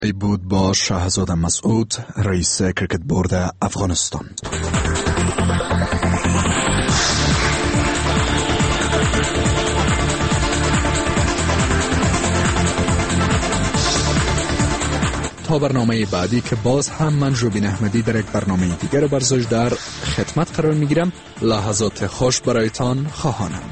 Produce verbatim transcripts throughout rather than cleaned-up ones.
ای بود با شاهزاده مسعود، رئیس کریکت بورد افغانستان. تا برنامه بعدی که باز هم من جوبین احمدی در یک برنامه دیگر برزش در خدمت قرار میگیرم. لحظات خوش برایتان خواهانم.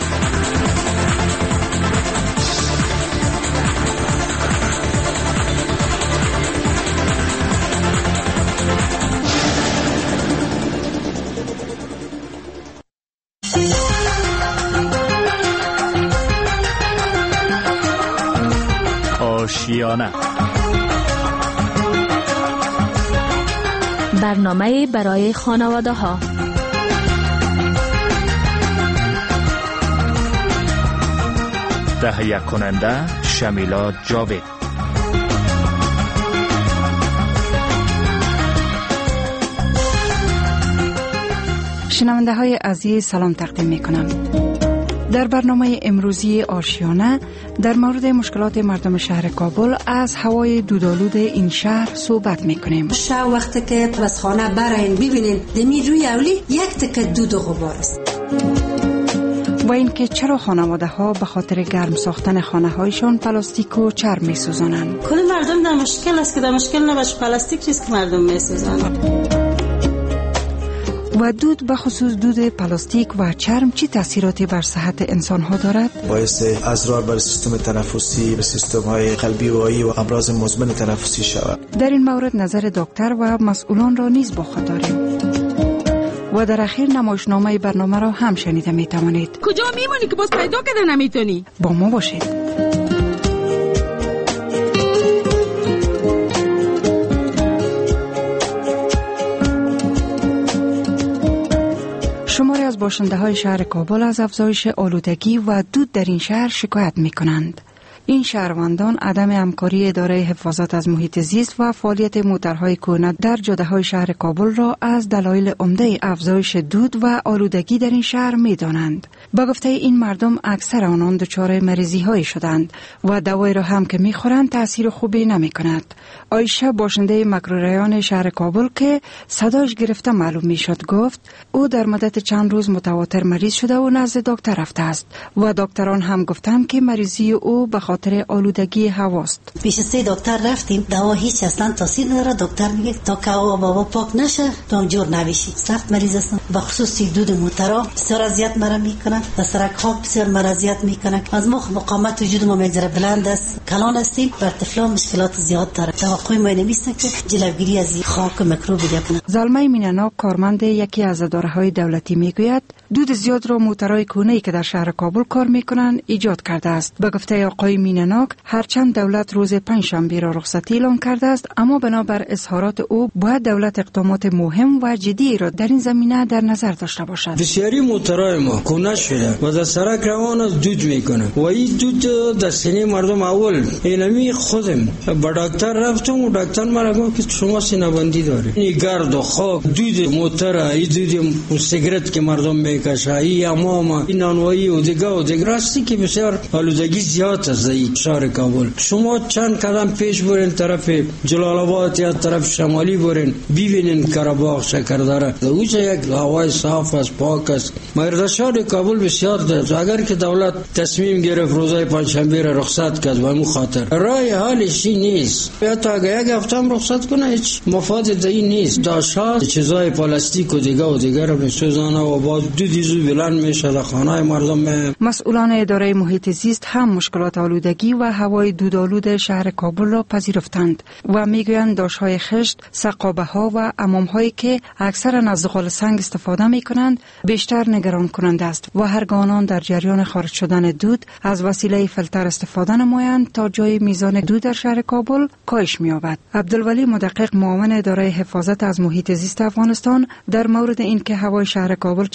آشیانه، برنامه برای خانواده ها. تهیه کننده شمیلا جاوید. شنونده های عزیز سلام تقدیم می کنم. در برنامه امروزی آشیانه در مورد مشکلات مردم شهر کابل از هوای دودآلود این شهر صحبت میکنیم. شب وقتی که از خانه براین ببینین دمی روی اولی یک تکه دود و غبار است. و اینکه چرا خانواده ها به خاطر گرم ساختن خانه هایشان پلاستیک و چرم میسوزانند. کل مردم در مشکل است که در مشکل نباشه پلاستیک چیز که مردم میسوزانند. و دود به خصوص دود پلاستیک و چرم چی تاثیراتی بر صحت انسان ها دارد؟ باعث اضرار بر سیستم تنفسی و سیستم های قلبی و عایی و امراض مزمن تنفسی شود. در این مورد نظر دکتر و مسئولان را نیز با خود داریم. و در اخیر نمایشنامه برنامه را هم شنیده می توانید. کجا میمونی که باز پیدا کرده نمیتونی؟ با ما باشید. شماری از باشنده های شهر کابل از افزایش آلودگی و دود در این شهر شکایت می کنند. این شهروندان عدم همکاری اداره حفاظت از محیط زیست و فعالیت موترهای کهنه در جاده‌های شهر کابل را از دلایل عمده افزایش دود و آلودگی در این شهر می دانند. با گفته این مردم اکثر آنان دچار مریضی های شدند و دوای را هم که می خورند تأثیر خوبی نمی کند. عایشه باشنده مکروریان شهر کابل که صداش گرفته معلوم می شد گفت او در مدت چند روز متواتر مریض شده و نزد دکتر رفته است و دکتران هم گفتند که مریضی او به خاطر آلودگی هواست. پیش سه دکتر رفتیم، دوا هیچ اصلا تاثیر نداره. دکتر میگه تا که هوا بابا پاک نشه تو جور نمیشی. سخت مریض هستم. به خصوص دود موترا بسیار اذیت مرا میکنه. و سرک ها بسیار مرا اذیت میکنه. از ما مقاومت وجود ما میذاره بلند است. کلان هستیم. بر طفلان مشکلات زیاد داره. توقع ما نمیسته که جلوگیری از خاک میکروب بکنه. زلمه مینانا کارمند یکی از اداره‌های دولتی میگوید دود زیاد را موترهای کهنه‌ای که در شهر کابل کار میکنند ایجاد کرده است. به گفته آقای میناناک هرچند دولت روز پنجشنبه را رخصتی اعلام کرده است اما بنابر اظهارات او باید دولت اقدامات مهم و جدی را در این زمینه در نظر داشته باشد. بسیاری موترهای ما کهنه شده و در سرک روان از دود میکنه و این دود در سینه مردم اول اینمی خودم با دکتر رفتم و دکتر مرا گفت که شما سینه بندی داری. این گرد و خاک دود موتر، این دود سیگرت که مردم میکشه، این امام، این نانوایی و دیگه و دیگه راستی که بسیار آلودگی زیاد است در شهر کابل. شما چند قدم پیش برین طرف جلال آباد یا طرف شمالی برین ببینین کرباغ شکردره اوجه یک هوای صاف است، پاک است. مگر در شهر کابل بسیار است. اگر که دولت تصمیم گرفت روزای پنجشنبه را رخصت کرد و همون خاطر رای حالش نیست یا تا اگر یک هفته هم رخصت کنه هیچ مفاد دایی نیست. داشت چیزای پلاستیک و دیگه و دیگه را میسوزانه و با دودی زو بلند میشه در خانه مردم. مسئولان اداره محیط زیست هم مشکلات آلودگی و هوای دودآلود شهر کابل را پذیرفتند و میگویند داشت‌های خشت، سقابه‌ها و حمام‌هایی که اکثرا از زغال سنگ استفاده می‌کنند بیشتر نگران کننده است و هرگاه آنان در جریان خارج شدن دود از وسیله فیلتر استفاده نمایند تا جای میزان دود در شهر کابل کاهش می‌یابد. عبدالولی مدقق معاون اداره حفاظت از محیط زیست افغانستان در مورد اینکه هوای شهر کابل چقدر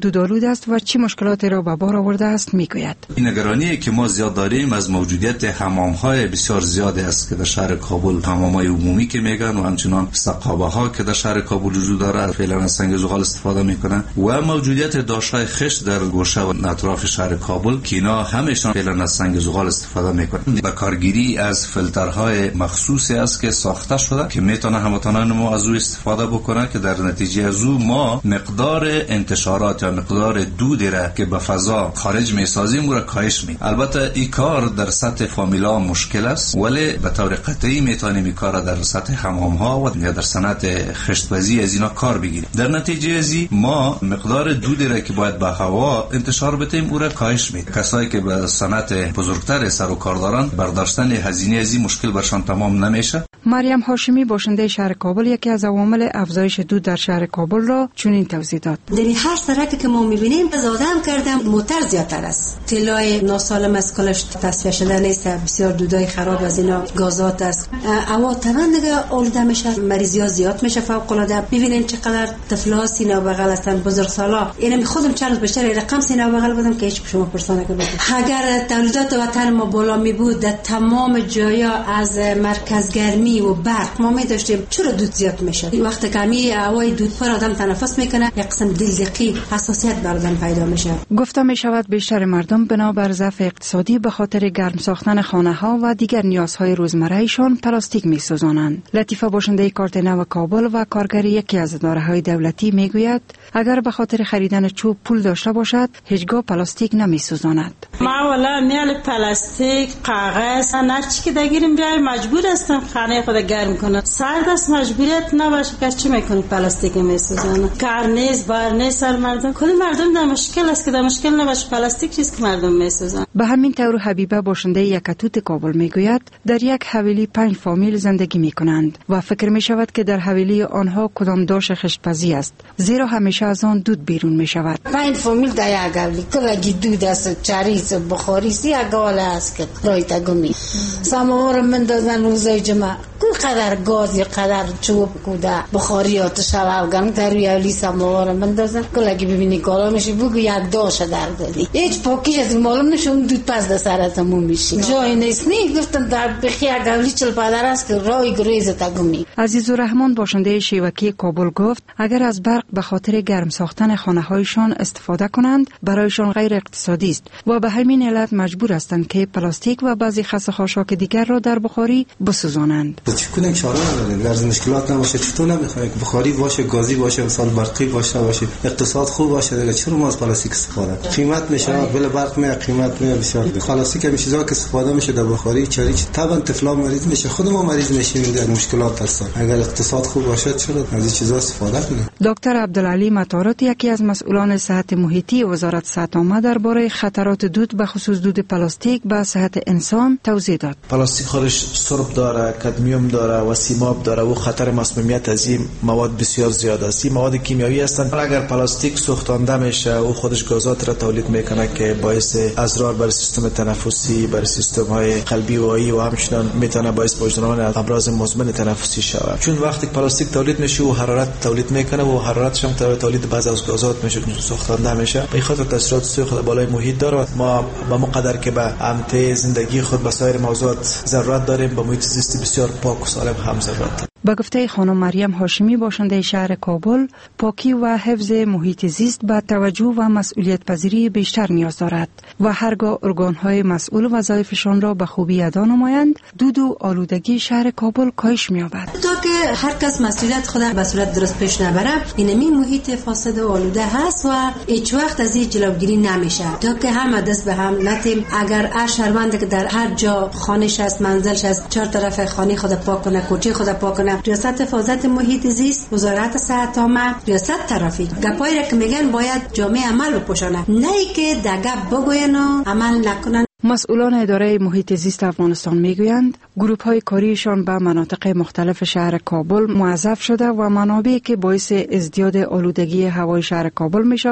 دودآلود است و چه مشکلاتی را به بار آورده است میگوید. این نگرانی که ما زیاد داریم از موجودیت حمام‌های بسیار زیادی است که در شهر کابل، حمام‌های عمومی که میگن و همچنان سقابه‌ها که در شهر کابل وجود داره، فعلا از سنگ زغال استفاده میکنن و موجودیت داشتهای خشت در گوشه و اطراف شهر کابل که اینا همشون فعلا از سنگ زغال استفاده میکنن. با کارگیری از فیلترهای مخصوصی است که ساخته شده که میتونه هموطنان ما از او استفاده بکنه که در نتیجه از او ما مقدار انتشارات یا مقدار دودی را که به فضا خارج میسازیم او را کاهش میدیم. البته این کار در سطح فامیلا مشکل است، ولی به طور قطعی میتونیم این کار در سطح حمام ها و یا در صنعت خشتبازی از اینا کار بگیریم. در نتیجه از ما مقدار دودی را که باید به هوا انتشار بدیم او را کاهش میدیم. کسایی که به صنعت بزرگتر سر و کار دارن برداشتن هزینه از این مشکل برشان تمام نمیشه. مریم هاشمی باشنده شهر کابل یکی از عوامل افزایش دود در شهر کابل را چنین توضیح داد. در هر سرکی که ما میبینیم زاده هم کردم موتر زیادتر است. طلای ناسالم از کلش تصفیه شده نیست، بسیار دودای خراب از اینا گازات است. هوا تمام دیگه آلوده میشه، مریضی‌ها زیاد میشه فوق العاده. ببینین چقدر طفلا سینه بغل هستن، بزرگسالا. اینم خودم چند روز بیشتر رقم سینه بغل بودم که هیچ شما پرسانه که بود. اگر تولیدات وطن ما بالا می بود در تمام جایا از مرکز گرمی و برق ما می داشتیم، چرا دود زیاد میشه؟ این وقت کمی هوای دود پر آدم تنفس میکنه، یک قسم دلدقی حساسیت بر آدم پیدا میشه. گفته می شود بیشتر مردم بنابر ضعف اقتصادی به خاطر گرم ساختن خانه ها و دیگر نیازهای روزمرهشان پلاستیک می سوزانند. لطیفه باشنده کارت نو کابل و کارگر یکی از اداره‌های دولتی میگوید اگر به خاطر خریدن چوب پول داشته باشد هیچگاه پلاستیک نمی سوزاند. ما والا میال پلاستیک، کاغذ، هر چی که دگیریم بیای مجبور هستم خانه خود گرم کنم. سرد است مجبوریت نباشه که چی میکنی پلاستیک میسوزانه. کار نیست، بار نیست سر مردم. کلی مردم در مشکل است که در مشکل نباشه پلاستیک چیز که مردم میسوزن. به همین طور حبیبه باشنده یکتوت کابل میگوید در یک حویلی پنج فامیل زندگی میکنند و فکر میشود که در حویلی آنها کدام داش خشتپزی است، زیرا همیشه از آن دود بیرون میشود. پنج فامیل در یک حویلی کلگی دود است، چریز بخاری سی اگاله است که رایت گمی سماور من دادن روزای جمعه کل قدر گاز یا قدر چوب کوده بخاری آتش هوا گرم در روی حویلی سماور من دادن کلگی ببینی کالا میشه بگو یک داش در دادی هیچ پاکیش از معلوم نشه اون دود پس در سرتمون میشه جای نیست. نی گفتم در بخی یک حویلی چل پدر است که رای گریز تگمی. عزیزالرحمن باشنده شیوکی کابل گفت اگر از برق به خاطر گرم ساختن خانه هایشان استفاده کنند برایشان غیر اقتصادی است و به همین علت مجبور هستند که پلاستیک و بعضی خسته خاشاک دیگر را در بخاری بسوزانند. چطور چاره نداریم لازم مشکلات نباشه، چطور نمیخوایم بخاری باشه، گازی باشه، مثلا برقی باشه باشه، اقتصاد خوب باشه دیگه چرا ما از پلاستیک استفاده؟ قیمت میشه بل برق میاد قیمت میاد بسیار پلاستیک هم چیزا که استفاده میشه در بخاری چریچ طبعا طفلا مریض میشه، خود ما مریض میشیم در مشکلات هستن. اگر اقتصاد خوب باشه چرا از این چیزا استفاده کنیم؟ دکتر عبدالعلی مطارات یکی از مسئولان صحت محیطی وزارت صحت عامه درباره خطرات دود به خصوص دود پلاستیک به صحت انسان توضیح داد. پلاستیک خودش سرب داره، کدمیوم داره و سیماب داره و خطر مسمومیت از این مواد بسیار زیاد است. این مواد کیمیایی هستند. اگر پلاستیک سوختانده میشه و خودش گازات را تولید میکنه که باعث اضرار بر سیستم تنفسی، بر سیستم های قلبی و عایی و همچنین میتونه باعث وجدان امراض مزمن تنفسی شود. چون وقتی پلاستیک تولید میشه و حرارت تولید میکنه و حرارتش هم تولید بعضی از گازات میشه سوختانده میشه. به خاطر تاثیرات سوی خود بالای محیط داره. ما به مقدر که به امته زندگی خود به سایر موضوعات ضرورت داریم به محیط زیستی بسیار پاک و سالم هم ضرورت داریم. با گفته خانم مریم هاشمی باشنده شهر کابل پاکی و حفظ محیط زیست به توجه و مسئولیت پذیری بیشتر نیاز دارد و هرگاه ارگان‌های مسئول وظایفشان را به خوبی ادا نمایند دود و آلودگی شهر کابل کاهش می‌یابد. تا که هر کس مسئولیت خود به صورت درست پیش نبره اینمی محیط فاسد و آلوده هست و هیچ وقت از این جلوگیری نمیشه. تا که همه دست به هم نتیم اگر هر شهروند که در هر جا خانه‌اش است منزلش است چهار طرف خانه خود پاک کنه، کوچه خود پاک کنه، ریاست حفاظت محیط زیست، وزارت صحت عامه، ریاست ترافیک گپایی را که میگن باید جامعه عمل بپوشانه، نه ای که دگپ بگوین و عمل نکنن. مسئولان اداره محیط زیست افغانستان میگویند گروه های کاریشان به مناطق مختلف شهر کابل موظف شده و منابعی که باعث ازدیاد آلودگی هوای شهر کابل میشوند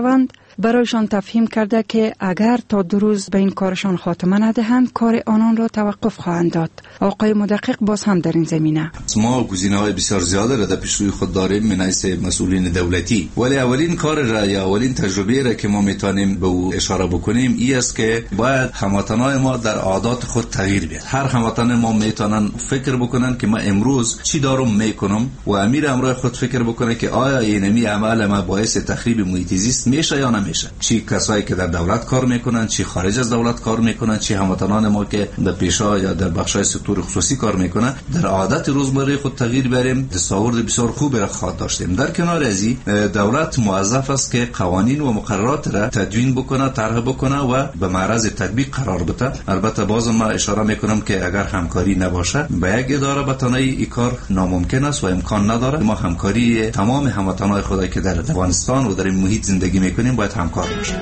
برایشان تفهیم کرده که اگر تا دو روز به این کارشان خاتمه ندهند کار آنان را توقف خواهند داد. آقای مدقق باز هم در این زمینه: ما گزینه‌های بسیار زیاده را در پیش روی خود داریم من حیث مسئولین دولتی، ولی اولین کار را یا اولین تجربه را که ما میتونیم به او اشاره بکنیم این است که باید هموطنان ما در عادات خود تغییر بیاد. هر هموطن ما میتونن فکر بکنن که ما امروز چی دارم میکنم و امیر امرای خود فکر بکنه که آیا اینمی عمل ما باعث تخریب محیط زیست میشه یا نمیشه. چی کسایی که در دولت کار میکنن، چی خارج از دولت کار میکنن، چی هموطنان ما که در پیشا یا در بخشای سکتور خصوصی کار میکنن، در عادت روزمره خود تغییر بریم، تصاور بسیار خوب را خواهد داشتیم. در کنار از این دولت موظف است که قوانین و مقررات را تدوین بکنه، طرح بکنه و به معرض تطبیق قرار بده. البته باز ما اشاره میکنم که اگر همکاری نباشه با یک اداره به تنهایی این کار ناممکن است و امکان نداره. ما همکاری تمام هموطنان خود که در افغانستان و در این محیط زندگی میکنیم باید همکار باشیم.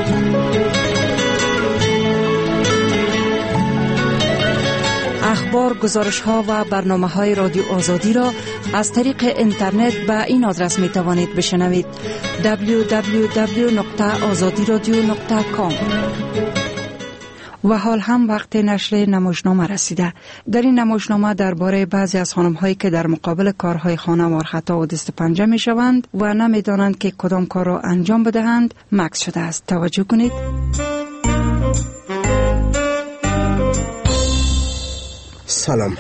اخبار، گزارش ها و برنامه های رادیو آزادی را از طریق اینترنت به این آدرس می توانید بشنوید: دبلیو دبلیو دبلیو دات آزادی رادیو دات کام. و حال هم وقت نشر نمایشنامه رسیده. در این نمایشنامه درباره بعضی از خانم‌هایی که در مقابل کارهای خانه وارخطا و دست پنجه می‌شوند و نمی‌دانند که کدام کار را انجام بدهند مکث شده است. توجه کنید. سلام،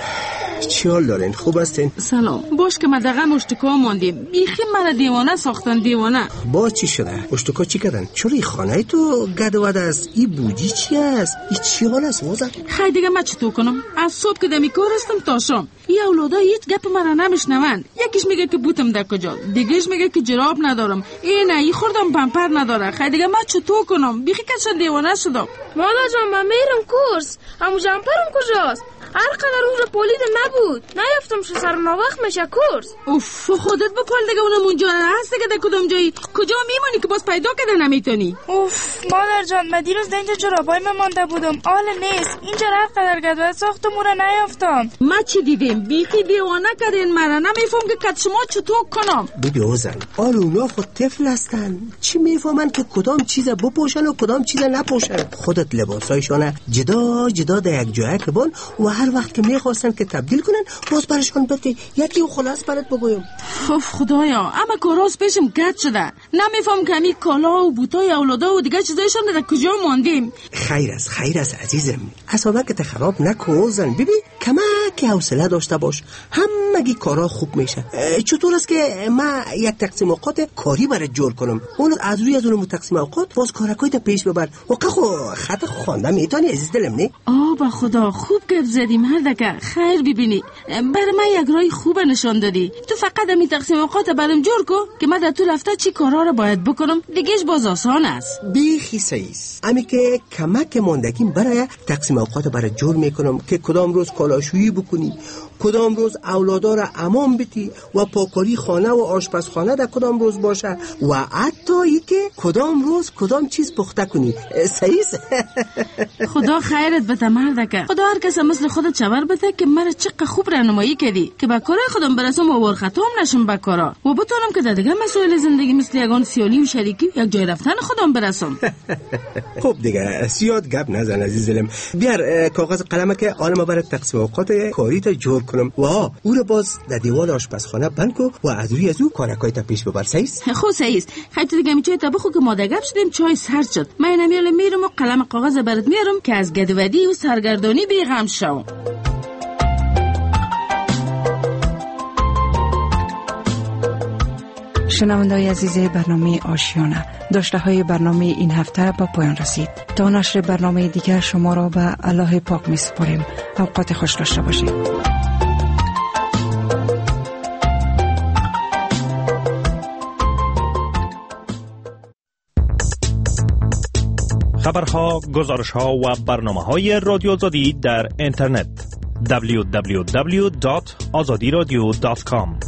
چی حال دارین؟ خوب هستین؟ سلام. باش که مدقه مشتکا ماندیم. بیخی مرا دیوانه ساختن. دیوانه. با چی شده؟ مشتکا چی کردن؟ چرا این خانه تو گدواد است؟ این بودی چی است؟ این چی حال است وزن؟ خیلی دیگه من چطور کنم؟ از صبح که دمی کار هستم تا شام. این اولادا هیچ گپ مرا نمیشنوند. یکیش میگه که بوتم در کجا، دیگهش میگه که جراب ندارم. این ای خوردم پمپر نداره. خیلی دیگه من چطور کنم؟ بیخی کشن دیوانه شدم. مالا جان من میرم کورس. اما جمپرم کجاست؟ هر قدر اونجا پولید نبود. نیافتم شو سر ناوقت میشه کورس. اوف خودت بپال دیگه. اونم اونجا هست دیگه. در کدام جایی کجا میمونی که باز پیدا کده نمیتونی؟ اوف مادر جان من دیروز اینجا جرابای مانده بودم. آل نیست. اینجا هر قدر گدوه ساختم اون رو نیافتم. ما چی دیدیم؟ بیخی دیوانه کردین مرا. نمیفهم که کت شما چطور کنم. ببین اوزن آل اونا خود طفل هستن. چی میفهمن که کدام چیز بپوشن و کدام چیز نپوشن. خودت لباسایشان جدا جدا در یک جای کبان و هر وقت که میخواستن که تبدیل کنن باز برشان بده. یکی و خلاص برات بگویم. اوف خدایا اما کاراس پیشم گد شده. نمیفهم که همی کالا و بوتای اولادا و دیگه چیزایشان در کجا ماندیم. خیر است خیر است عزیزم. اصابت خراب نکن زن. ببین کمک حوصله داشته باش. همگی کارا خوب میشه. چطور است که ما یک تقسیم اوقات کاری برات جور کنم؟ اون از روی از اون تقسیم اوقات باز کارکای تا پیش ببر. و خو خط خوانده میتونی عزیز دلم نه؟ آه با خدا خوب گپ زدیم هر دکه. خیر ببینی برای من یک راه خوب نشان دادی. تو فقط می تقسیم اوقات برام جور کو که من در تو رفته چی کارا رو باید بکنم. دیگهش باز آسان است. بیخی سیس. امی که کمک ماندگیم برای تقسیم اوقات برات جور میکنم که کدام روز کالاشویی بکنی، کدام روز اولادا را امان بدی و پاکاری خانه و آشپزخانه در کدام روز باشه و حتی ای که کدام روز کدام چیز پخته کنی. سیس. خدا خیرت بده مردکه. خدا هر کس مثل خودت چبر بده که مرا چقدر خوب راهنمایی کردی که با کارای خودم برسم و ورختم نشم با کارا و بتونم که در دیگه مسائل زندگی مثل یگان سیالی و شریکی یک جای رفتن خودم برسم. خب دیگه زیاد گپ نزن عزیز دلم. بیار کاغذ قلمه که آنما برای تقسیم اوقات کاری تا جور کنم و او رو باز در دیوار آشپزخانه بند کو و از روی از او کارکای تا پیش ببر. سیس خو سیس. خیلی دیگه می چای تا بخو که ما در گپ شدیم چای سرد شد. من نمیال میرم و قلم کاغذ برات میارم که از گدودی و سرگردانی بیغم شو. شنونده‌های عزیز برنامه آشیانه، داشته های برنامه این هفته با پایان رسید. تا نشر برنامه دیگر شما را به الله پاک می سپاریم. اوقات خوش داشته باشید. خبرها، گزارشها و برنامه‌های رادیو آزادی در اینترنت دبلیو دبلیو دبلیو دات آزادی رادیو دات کام.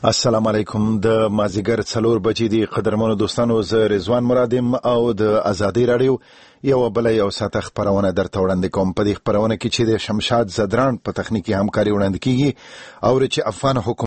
السلام علیکم. د مازیګر څلور بجې دی قدرمنو دوستانو، زه رضوان مرادم او د ازادي رادیو یو بل یو ساعت خبرونه درته وړاندې کوم. په دې خبرونه کې چې د شمشاد زدران په تخنیکی همکاري وړاندې کیږي او چې افغان حکومت